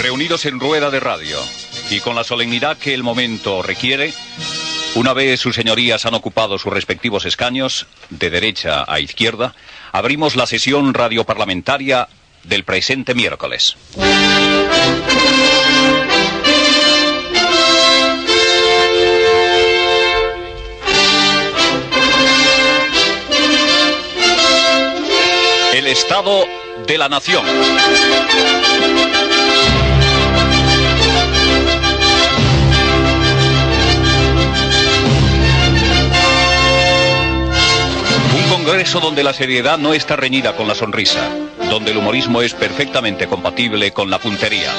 Reunidos en rueda de radio y con la solemnidad que el momento requiere, una vez sus señorías han ocupado sus respectivos escaños, de derecha a izquierda, abrimos la sesión radioparlamentaria del presente miércoles. El Estado de la Nación. Un congreso donde la seriedad no está reñida con la sonrisa, donde el humorismo es perfectamente compatible con la puntería.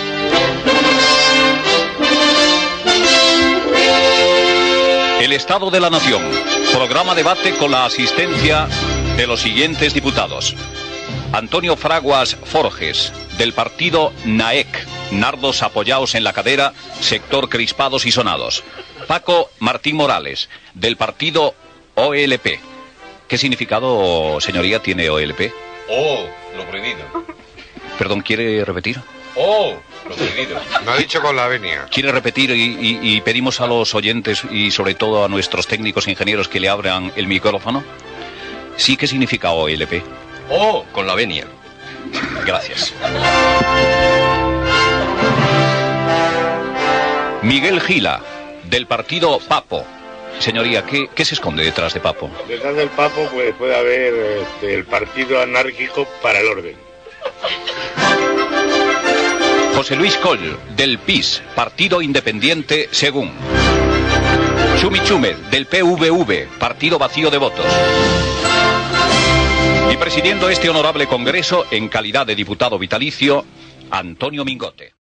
El Estado de la Nación. Programa debate con la asistencia de los siguientes diputados: Antonio Fraguas Forges, del partido NAEC, nardos apoyaos en la cadera, sector crispados y sonados. Paco Martín Morales, del partido OLP. ¿Qué significado, señoría, tiene OLP? Oh, lo prohibido. Perdón, ¿quiere repetir? Oh, lo prohibido. No ha dicho con la venia. ¿Quiere repetir? Y pedimos a los oyentes y sobre todo a nuestros técnicos ingenieros que le abran el micrófono. Sí, ¿qué significa OLP? Oh, con la venia. Gracias. Miguel Gila, del partido Papo. Señoría, ¿qué se esconde detrás de Papo? Detrás del Papo pues, puede haber el partido anárquico para el orden. José Luis Coll, del PIS, partido independiente según. Chumi Chúmez, del PVV, partido vacío de votos. Y presidiendo este honorable congreso, en calidad de diputado vitalicio, Antonio Mingote.